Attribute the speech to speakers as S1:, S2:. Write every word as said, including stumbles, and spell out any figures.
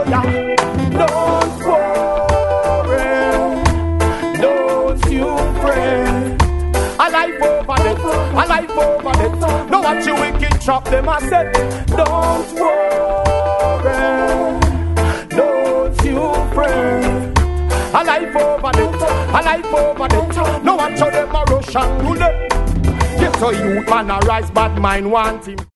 S1: brother. Don't worry, don't you fret. A life over death, a life over death. No watch you wicked trap them, I said. Don't worry, don't you fret. A life over death, a life over death. No watch how them a rush and do them. Get a youth man a rise, bad mind want him.